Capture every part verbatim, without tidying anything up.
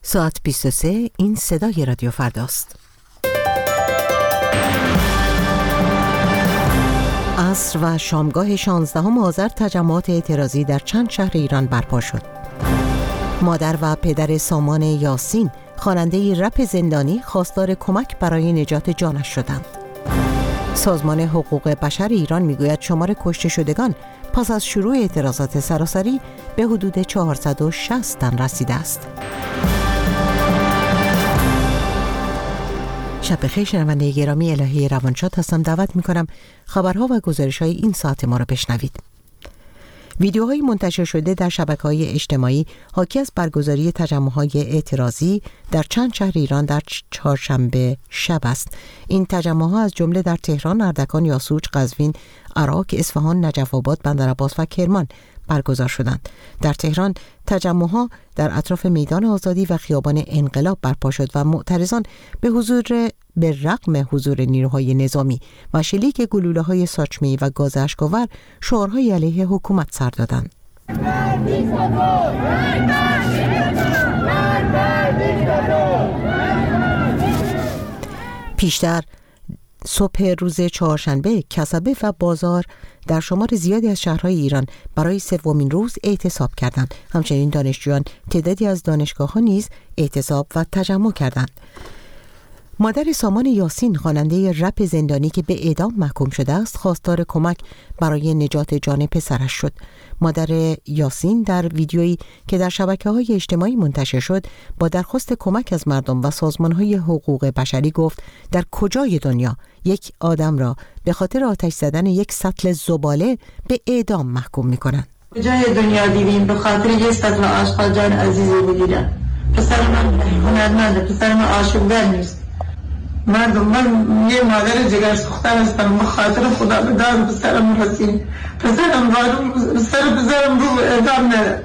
ساعت بیست و سه، این صدای رادیو فرداست. عصر و شامگاه شانزدهم آذر تجمعات اعتراضی در چند شهر ایران برپا شد. مادر و پدر سامان یاسین، خواننده رپ زندانی، خواستار کمک برای نجات جانش شدند. سازمان حقوق بشر ایران میگوید شمار کشته شدگان پس از شروع اعتراضات سراسری به حدود چهارصد و شصت تن رسیده است. شب بخیر شنونده گرامی، الهی روانشاد هستم. دعوت میکنم خبرها و گزارش‌های این ساعت ما را بشنوید. ویدیوهای منتشر شده در شبکه‌های اجتماعی حاکی از برگزاری تجمع‌های اعتراضی در چند شهر ایران در چهارشنبه شب است. این تجمع‌ها از جمله در تهران، اردکان، یاسوج، قزوین، عراق، اصفهان، نجف آباد، بندرعباس و کرمان برگزار شدند. در تهران تجمع‌ها در اطراف میدان آزادی و خیابان انقلاب برپا شد و معترضان به حضور به رغم حضور نیروهای نظامی و شلیک گلوله‌های ساچمه‌ای و گاز اشک‌آور شعارهای علیه حکومت سر دادند. پیشتر صبح روز چهارشنبه کسبه و بازار در شمار زیادی از شهرهای ایران برای سومین روز اعتصاب کردند. همچنین دانشجویان تعدادی از دانشگاه‌ها نیز اعتصاب و تجمع کردند. مادر سامان یاسین، خواننده رپ زندانی که به اعدام محکوم شده است، خواستار کمک برای نجات جان پسرش شد. مادر یاسین در ویدیویی که در شبکه‌های اجتماعی منتشر شد با درخواست کمک از مردم و سازمان‌های حقوق بشری گفت در کجای دنیا یک آدم را به خاطر آتش زدن یک سطل زباله به اعدام محکوم می‌کنند؟ کجای دنیا دیدیم به خاطر یک سطل آشغال جان عزیزی بگیرن؟ پسر من هنرمنده، پسر من عاشق‌گر نیست. مردم، من یه مادر جگر سوختن هستم، به خاطر خدا به داد پسرم رسید. پسرم بارم سر پسرم رو اعدام نره.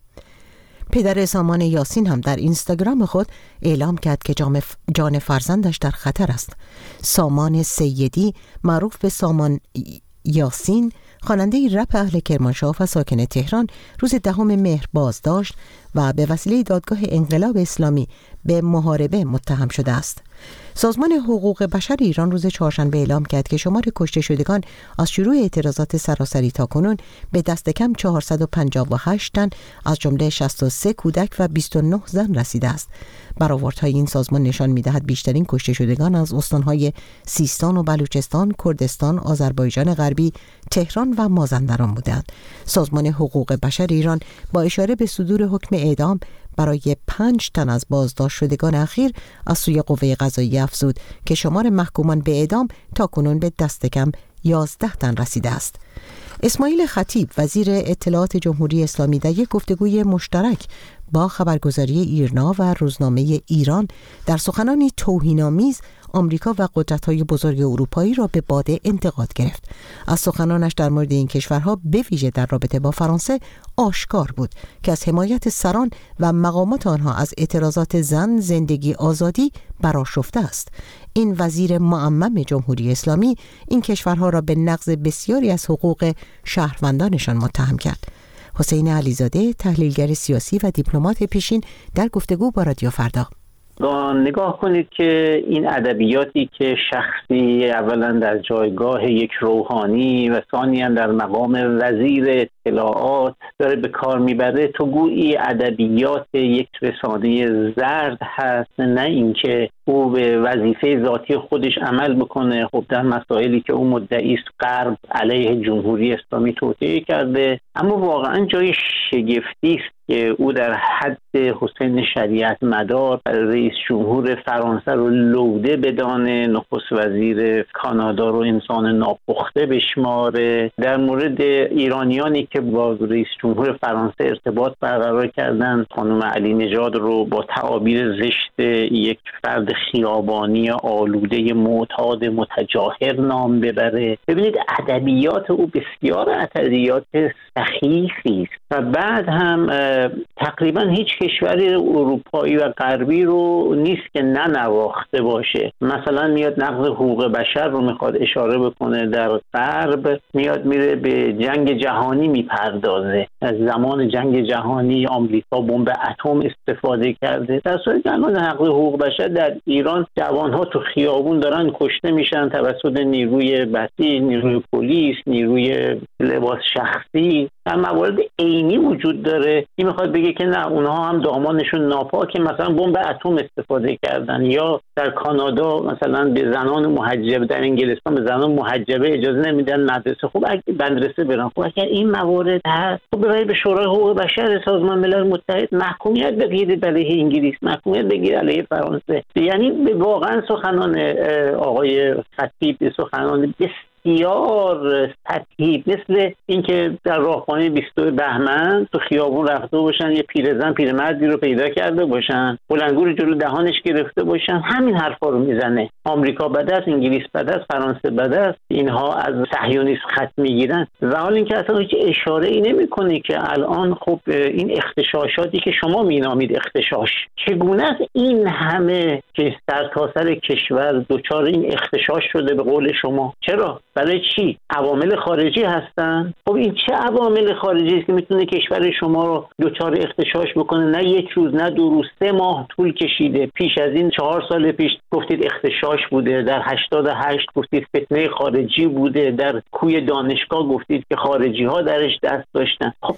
پدر سامان یاسین هم در اینستاگرام خود اعلام کرد که جان فرزندش در خطر است. سامان سیدی، معروف به سامان یاسین، خواننده رپ اهل کرمانشاه و ساکن تهران، روز دهم مهر بازداشت و به وسیله دادگاه انقلاب اسلامی به محاربه متهم شده است. سازمان حقوق بشر ایران روز چهارشنبه اعلام کرد که شمار کشته شدگان از شروع اعتراضات سراسری تا کنون به دست کم چهارصد و پنجاه و هشت تن از جمله شصت و سه کودک و بیست و نه زن رسیده است. برآوردهای این سازمان نشان می‌دهد بیشترین کشته شدگان از استان‌های سیستان و بلوچستان، کردستان، آذربایجان غربی، تهران و مازندران بودند. سازمان حقوق بشر ایران با اشاره به صدور حکم اعدام برای پنج تن از بازداشت شدگان اخیر از سوی قوه قضاییه افزود که شمار محکومان به اعدام تا کنون به دست کم یازده تن رسیده است. اسماعیل خطیب، وزیر اطلاعات جمهوری اسلامی، در یک گفتگوی مشترک با خبرگزاری ایرنا و روزنامه ایران در سخنانی توهین‌آمیز آمریکا و قدرت‌های بزرگ اروپایی را به باده انتقاد گرفت. از سخنانش در مورد این کشورها به ویژه در رابطه با فرانسه آشکار بود که از حمایت سران و مقامات آنها از اعتراضات زن، زندگی، آزادی برآشفته است. این وزیر معمم جمهوری اسلامی این کشورها را به نقض بسیاری از حقوق شهروندانشان متهم کرد. حسین علیزاده، تحلیلگر سیاسی و دیپلمات پیشین، در گفتگو با رادیو فردا: نگاه کنید که این ادبیاتی که شخصی اولا در جایگاه یک روحانی و ثانیاً در مقام وزیر اطلاعات داره به کار میبره، تو گویی ادبیات یک رسانه زرد هست، نه اینکه او به وظیفه ذاتی خودش عمل بکنه. خب در مسائلی که او مدعی است غرب علیه جمهوری اسلامی توطئه کرده، اما واقعا جای شگفتی است که او در حد حسین شریعت مدار رئیس جمهور فرانسه رو لوده بدانه، نخست وزیر کانادا رو انسان ناپخته بشماره، در مورد ایرانیانی که با رئیس جمهور فرانسه ارتباط برقرار کردن خانم علی نژاد رو با تعابیر زشت یک فرد خیابانی آلوده معتاد متجاهر نام ببره. ببینید ادبیات او بسیار ادبیات سخیفی است و بعد هم تقریبا هیچ کشوری اروپایی و غربی رو نیست که ننواخته باشه. مثلا میاد نقض حقوق بشر رو میخواد اشاره بکنه در غرب، میاد میره به جنگ جهانی میپردازه. از زمان جنگ جهانی آمریکا بمب اتم استفاده کرده، در صورتی که الان نقض حقوق بشر در ایران جوانها تو خیابون دارن کشته میشن توسط نیروی بسیج، نیروی پلیس، نیروی لباس شخصی. در موارد عینی وجود داره. این میخواد بگه که نه اونها هم دامانشون ناپاکه، مثلا بمب اتم استفاده کردن. یا در کانادا مثلا به زنان محجبه، در انگلستان به زنان محجبه اجازه نمیدن مدرسه خوب اگه مدرسه برن. خب اگر این موارد هست خب ببرید به شورای حقوق بشر سازمان ملل متحد محکومیت بگیرید علیه انگلیس، محکومیت بگیرید علیه فرانسه. یعنی واقعا سخنان آقای خطیب سخنان بسیار سطحی، مثل اینکه در راهپای بیستم بهمن تو خیابون رفته باشن یه پیرزن پیرمردی رو پیدا کرده باشن، بلندگو جلو دهانش گرفته باشن، همین حرفا رو میزنه. آمریکا بد است، انگلیس بد است، فرانسه بد است، اینها از صهیونیسم خط میگیرن، و حال اینکه اصلا هیچ اشاره ای نمیکنه که الان خب این اختشاشاتی که شما مینامید اختشاش، چگونه است این همه که سرتاسر کشور دچار این اختشاش شده به قول شما؟ چرا؟ برای چی؟ عوامل خارجی هستن؟ خب این چه عوامل خارجی است که میتونه کشور شما رو دچار اختشاش بکنه؟ نه یک روز، نه دو روز، سه ماه طول کشیده. پیش از این چهار سال پیش گفتید اختشاش بوده، در هشتاد و هشت گفتید فتنه خارجی بوده، در کوی دانشگاه گفتید که خارجی ها درش دست داشتن. خب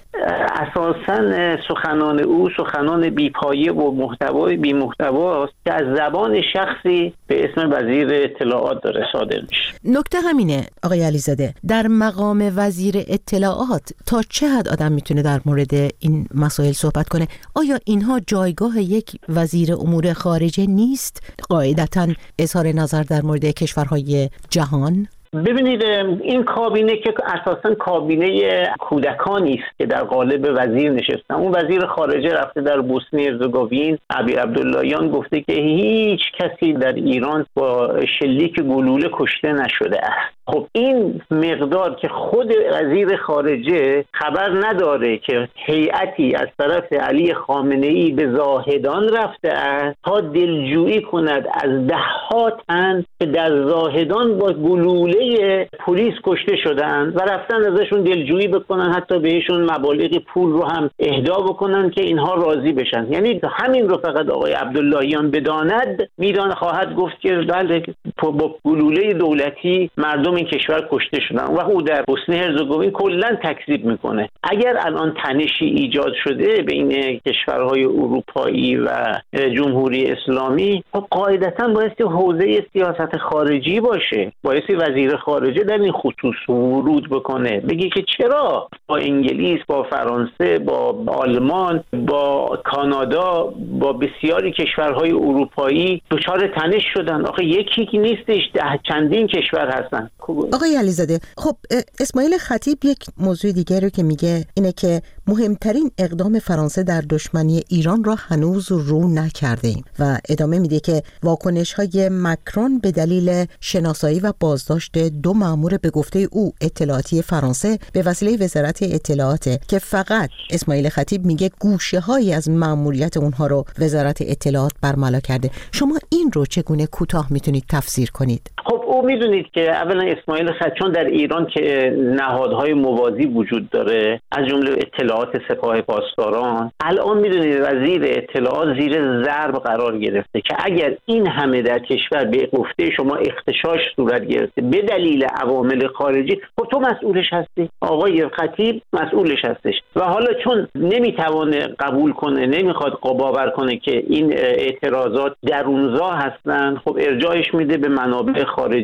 اساساً سخنان او سخنان بی‌پایه و محتوای بی محتواست که از زبان شخصی به اسم وزیر اطلاعات داره صادر میشه. نکته همینه آقای علیزاده، در مقام وزیر اطلاعات تا چه حد آدم میتونه در مورد این مسائل صحبت کنه؟ آیا اینها جایگاه یک وزیر امور خارجه نیست؟ قاعدتاً اظهار نظر در مورد کشورهای جهان؟ ببینید این کابینه که اساساً کابینه کودکانی است که در قالب وزیر نشستن. اون وزیر خارجه رفته در بوسنی هرزگوین، ابی عبداللهیان گفته که هیچ کسی در ایران با شلیک گلوله کشته نشده است. خب این مقدار که خود وزیر خارجه خبر نداره که هیئتی از طرف علی خامنه‌ای به زاهدان رفته است تا دلجویی کند از ده ها تن که در زاهدان با گلوله پلیس کشته شدن و رفتن ازشون دلجویی بکنن، حتی بهشون مبالغ پول رو هم اهدا بکنن که اینها راضی بشن. یعنی همین رو فقط آقای عبداللهیان بداند میدان خواهد گفت که بله با گلوله دولتی مردم این کشور کشته شدن و او در بوسنی هرزگوین کلا تکذیب میکنه. اگر الان تنشی ایجاد شده بین کشورهای اروپایی و جمهوری اسلامی، خب قاعدتاً بایستی حوزه سیاست خارجی باشه، بایستی وزیر خارجه در این خصوص ورود بکنه، بگی که چرا با انگلیس، با فرانسه، با آلمان، با کانادا، با بسیاری کشورهای اروپایی دچار تنش شدن. آخه یکی که نیستش، ده چندین کشور هستن. آقای علیزاده، خب اسماعیل خطیب یک موضوع دیگه رو که میگه اینه که مهمترین اقدام فرانسه در دشمنی ایران را هنوز رو نکرده ایم و ادامه میده که واکنش های مکرون به دلیل شناسایی و بازداشت دو مأمور به گفته او اطلاعاتی فرانسه به وسیله وزارت اطلاعات که فقط اسماعیل خطیب میگه گوشه هایی از مأموریت اونها رو وزارت اطلاعات برملا کرده. شما این رو چگونه کوتاه میتونید تفسیر کنید؟ خب او میدونید که اولا اسماعیل خطیب چون در ایران که نهادهای موازی وجود داره از جمله اطلاعات سپاه پاسداران، الان میدونید وزیر اطلاعات زیر ضرب قرار گرفته که اگر این همه در کشور به گفته شما اختشاش صورت گرفته به دلیل عوامل خارجی، خب تو مسئولش هستی، آقای خطیب مسئولش هستش. و حالا چون نمیتونه قبول کنه، نمیخواد باور کنه که این اعتراضات درونزا هستن، خب ارجاعش میده به منابع خارجی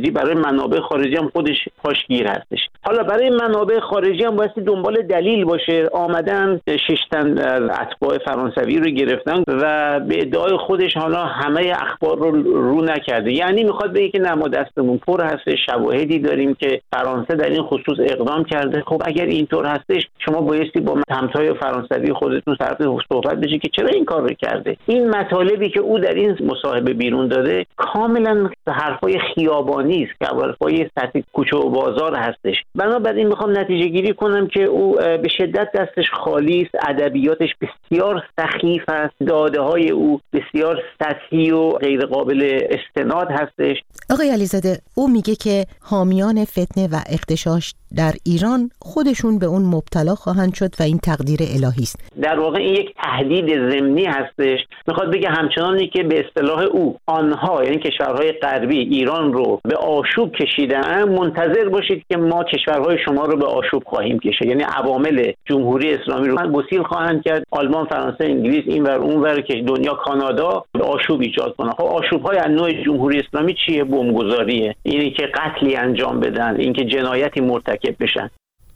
خارجی، برای منابع خارجی هم خودش پاشگیر هستش. حالا برای منابع خارجی هم باید دنبال دلیل باشه. آمدن شش تن از اتباع فرانسوی رو گرفتن و به ادعای خودش حالا همه اخبار رو رو نکرده، یعنی میخواد بگه که نه ما دستمون پر هست، شواهدی داریم که فرانسه در این خصوص اقدام کرده. خب اگر اینطور هستش شما بایستی با همتای فرانسوی خودتون طرف صحبت بشه که چرا این کار رو کرده. این مطالبی که او در این مصاحبه بیرون داده کاملا حرفای خیابانی است، حرفای سطح کوچه و بازار هستش. بنابراین میخوام نتیجه گیری کنم که او به شدت دستش خالی است، ادبیاتش بسیار سخیف است، داده های او بسیار سطحی و غیر قابل استناد هستش. آقای علیزاده، او میگه که حامیان فتنه و اغتشاش در ایران خودشون به اون مبتلا خواهند شد و این تقدیر الهی است. در واقع این یک تهدید ضمنی هستش. میخواد بگه همچنانی که به اصطلاح او آنها یعنی کشورهای غربی ایران رو به آشوب کشیدن، منتظر باشید که ما کشورهای شما رو به آشوب خواهیم کشید. یعنی عوامل جمهوری اسلامی رو گسیل خواهند کرد، آلمان، فرانسه، انگلیس، اینور اونور که دنیا، کانادا، به آشوب ایجاد کنه. خب آشوب‌های از نوع جمهوری اسلامی چیه؟ بمبگذاریه، اینی که قتلی انجام بدن، اینکه جنایتی مرتکب بشن.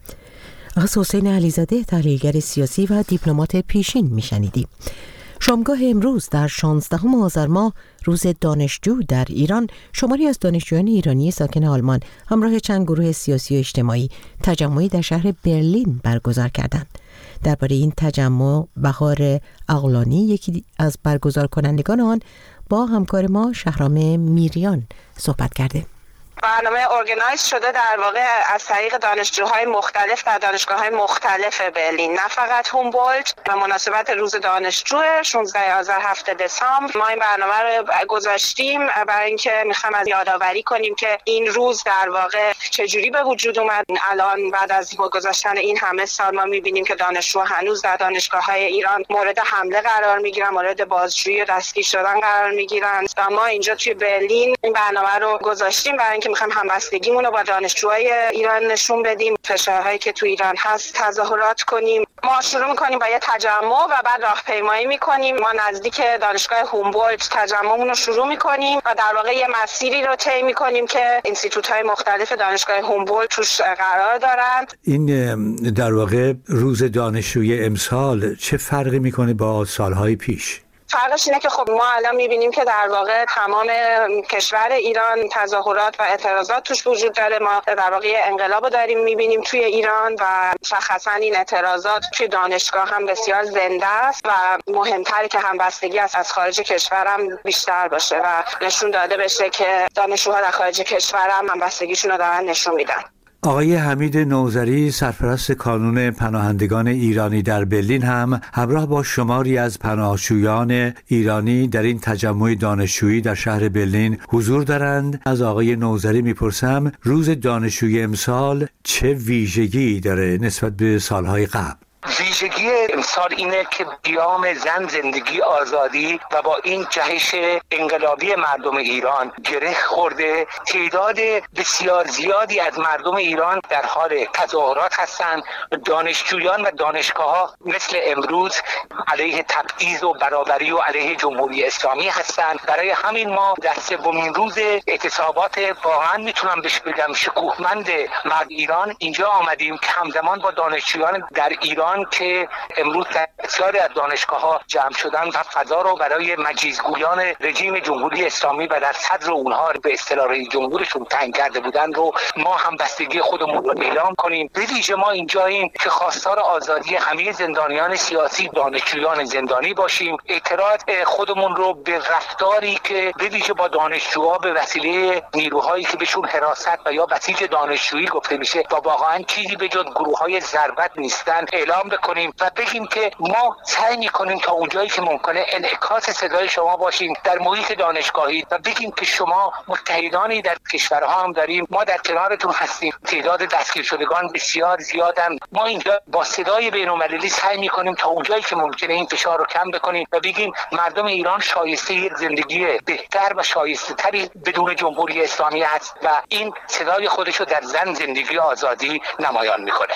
آقای حسین علیزاده، تحلیلگر سیاسی و دیپلمات پیشین میشنیدیم. شامگاه امروز در شانزدهم آذر ماه، روز دانشجو در ایران، شماری از دانشجویان ایرانی ساکن آلمان همراه چند گروه سیاسی و اجتماعی تجمعی در شهر برلین برگزار کردند. درباره این تجمع بهار اغلانی، یکی از برگزار کنندگان آن، با همکار ما شهرام میریان صحبت کرده. برنامه ارگنایز شده در واقع از طریق دانشجوهای مختلف در دانشگاه‌های مختلف برلین، نه فقط هومبولت. و مناسبت روز دانشجو شانزدهم آذر هفتم دسامبر ما این برنامه رو گذاشتیم برای اینکه می‌خوایم از یادآوری کنیم که این روز در واقع چجوری به وجود اومد. الان بعد از گذشتن این همه سال ما می‌بینیم که دانشجو هنوز در دانشگاه‌های ایران مورد حمله قرار می‌گیرن، مورد بازجویی و دستگیر شدن قرار می‌گیرن. و ما اینجا توی برلین این برنامه رو گذاشتیم برای اینکه می‌خوایم همبستگیمون رو با دانشجوهای ایران نشون بدیم، فشارهایی که تو ایران هست تظاهرات کنیم. ما شروع می‌کنیم با یه تجمع و بعد راهپیمایی می‌کنیم. ما نزدیک دانشگاه هومبولت تجمعمون رو شروع می‌کنیم و در واقع یه مسیری رو طی می‌کنیم که اینستیتوت‌های مختلف دانشگاه هومبولت توش قرار دارن. این در واقع روز دانشجوی امسال چه فرقی می‌کنه با سال‌های پیش؟ فرقش اینه که خب ما الان میبینیم که در واقع تمام کشور ایران تظاهرات و اعتراضات توش وجود داره. ما در واقع انقلاب داریم میبینیم توی ایران و مشخصا این اعتراضات توی دانشگاه هم بسیار زنده است و مهمتره که همبستگی از از خارج کشور هم بیشتر باشه و نشون داده بشه که دانشجوها در خارج کشور هم همبستگیشون رو دارن نشون میدن. آقای حمید نوذری، سرپرست کانون پناهندگان ایرانی در برلین، هم همراه با شماری از پناهجویان ایرانی در این تجمع دانشجویی در شهر برلین حضور دارند. از آقای نوذری میپرسم روز دانشجویی امسال چه ویژگی داره نسبت به سالهای قبل؟ ویژگی امسال اینه که قیام زن، زندگی، آزادی و با این جهش انقلابی مردم ایران گره خورده. تعداد بسیار زیادی از مردم ایران در حال تظاهرات هستند. دانشجویان و دانشگاه‌ها مثل امروز علیه تبعیض و برابری و علیه جمهوری اسلامی هستند. برای همین ما در سومین روز اعتصابات واقعا میتونم بهش بگم شکوهمند مرد ایران اینجا آمدیم که همزمان با دانشجویان در ایران که امروز در بسیاری از دانشگاه‌ها جمع شدن و فضا رو برای مجیزگویان رژیم جمهوری اسلامی و در صدر اونها به اصطلاح رئیس جمهورشون تعیین کرده بودن رو ما هم بستگی خودمون رو اعلام کنیم. به ویژه ما اینجاییم که خواستار آزادی همه زندانیان سیاسی، دانشجویان زندانی باشیم. اعتراض خودمون رو به رفتاری که به ویژه با دانشجوها به وسیله نیروهایی که بهشون حراست و یا بسیج دانشجویی گفته میشه و واقعا چیزی به جز گروه‌های ضربت نیستن اعلام بکنیم و بگیم که ما سعی می‌کنیم تا اونجایی که ممکنه انعکاس صدای شما باشیم در محیط دانشگاهی و بگیم که شما متحدانی در کشورها هم داریم، ما در کنارتون هستیم. تعداد دستگیر شدگان بسیار زیادن. ما اینجا با صدای بین‌المللی سعی می‌کنیم تا اونجایی که ممکنه این فشار رو کم بکنیم و بگیم مردم ایران شایسته یک زندگی بهتر و شایسته‌تری بدون جمهوری اسلامی است و این صدای خودش رو در زن، زندگی و آزادی نمایان می‌کنه.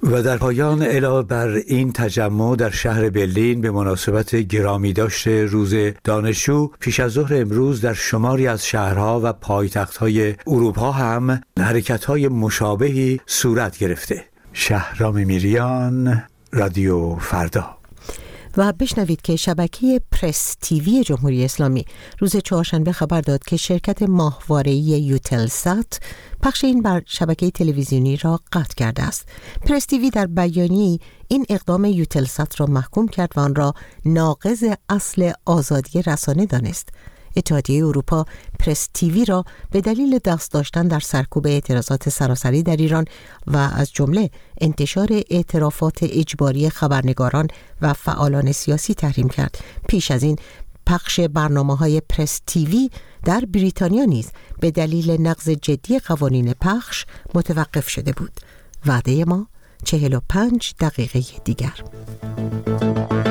و در پایان علاوه بر این تجمع در شهر برلین به مناسبت گرامی داشته روز دانشجو، پیش از ظهر امروز در شماری از شهرها و پایتخت‌های اروپا هم حرکت‌های مشابهی صورت گرفته. شهرام میریان، رادیو فردا. و بشنوید که شبکه پرس تیوی جمهوری اسلامی روز چهارشنبه خبر داد که شرکت ماهواره‌ای یوتلسات پخش این بر شبکه تلویزیونی را قطع کرده است. پرس تیوی در بیانیه‌ای این اقدام یوتلسات را محکوم کرد و آن را ناقض اصل آزادی رسانه دانست. اتحادیه اروپا پرس تیوی را به دلیل دست داشتن در سرکوب اعتراضات سراسری در ایران و از جمله انتشار اعترافات اجباری خبرنگاران و فعالان سیاسی تحریم کرد. پیش از این پخش برنامه‌های پرس تیوی در بریتانیا نیز به دلیل نقض جدی قوانین پخش متوقف شده بود. وعده ما چهل و پنج دقیقه دیگر.